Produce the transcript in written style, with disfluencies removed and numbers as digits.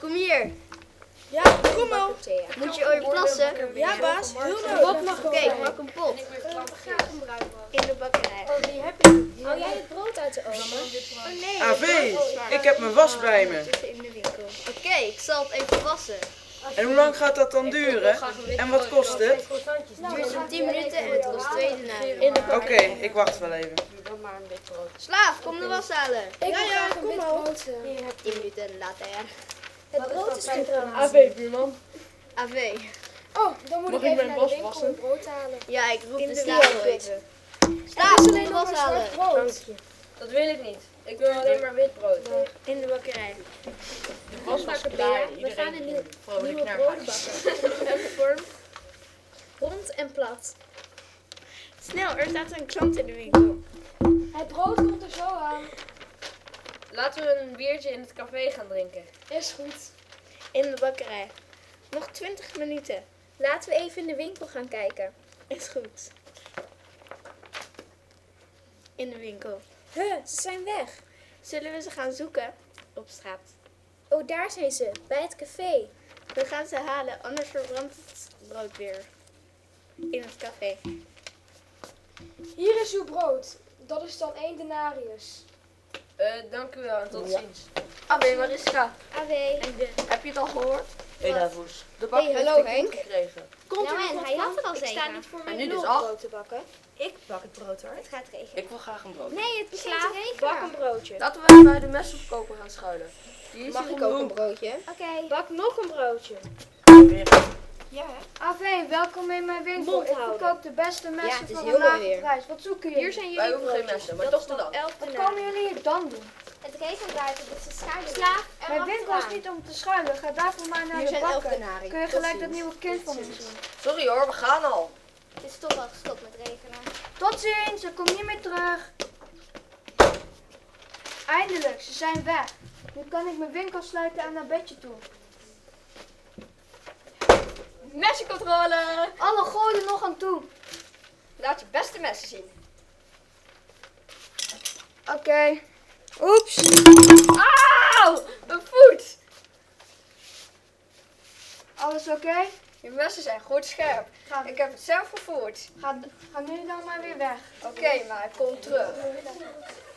kom hier. Ja, kom maar. Moet je ooit plassen? Ja, baas. Heel leuk. Wat mag oké, ik maak een pot. In de bakkerij. Oh, die heb je. Haal jij het brood uit de oven? Oh nee. AV, ik heb mijn was bij me. Het is in de winkel. Oké, ik zal het even wassen. En hoe lang gaat dat dan duren? En wat kost het? Het duurt zo'n 10 minuten en het kost 2 denariën. Oké, ik wacht wel even. Slaaf, kom de was halen. Ja, kom maar. 10 minuten later. Het brood is goed trouwens. AV, buurman. AV. Oh, dan moet Mag ik ik even mijn naar de was winkel wassen? om brood te halen. Ja, ik roep In de de slaaf winkel. even. Het Slaaf, is kom alleen de nog was maar halen. zwart brood. Dat wil ik niet. Ik wil alleen maar wit brood. In de bakkerij. Was klaar. We gaan een vrolijk nieuwe naar brood huis. bakken. Elke vorm. Rond en plat. Snel, er staat een klant in de winkel. Het brood komt er zo aan. Laten we een biertje in het café gaan drinken. Is goed. In de bakkerij. Nog 20 minuten. Laten we even in de winkel gaan kijken. Is goed. In de winkel. Ze zijn weg. Zullen we ze gaan zoeken? Op straat. Oh, daar zijn ze. Bij het café. We gaan ze halen, anders verbrandt het brood weer. In het café. Hier is uw brood. Dat is dan 1 denarius. Dank u wel en tot ziens. AW, Mariska, AW. heb je het al gehoord? Hey Davos. De bakker Hey, hallo, heeft een Henk. kind gekregen. Komt Nou er en, nog hij wat had van? er al Ik sta zeker. niet voor En mijn nu dus lul al. brood te bakken. Ik bak het brood hoor. Het gaat regenen. Ik wil graag een brood. Nee, het begint Slaaf, te regenen. bak Bak een broodje. Laten we bij de messenverkoper gaan schuilen. Die is Mag hier ik om de ook een hoek. broodje? Oké. Bak nog een broodje. Ja, hè? AV, welkom in mijn winkel. Mond Ik houden. verkoop de beste Ja, messen het is voor heel een mooi lage weer. prijs. Wat zoeken jullie? Hier zijn Wij jullie hoeven geen broodjes. messen, maar Dat toch is te dan. 11 Wat komen jullie hier dan doen? Het regent buiten, dus ze schuilen. Slaaf, mijn winkel is niet om te schuilen. Ga daarvoor maar naar Hier de zijn 11 bakker. denari. Kun je Tot gelijk dat ziens. nieuwe kind van ons zien. Sorry hoor, we gaan al. Het is toch al gestopt met regenen. Tot ziens, ik kom niet meer terug. Eindelijk, ze zijn weg. Nu kan ik mijn winkel sluiten en naar bedje toe. Messencontrole! Alle gooi er nog aan toe. Laat je beste messen zien. Oké. Oeps. Auw! Mijn voet! Alles oké? Je messen zijn goed scherp. Ga, Ik heb het zelf gevoerd. ga nu dan maar weer weg. Oké, maar ik kom terug.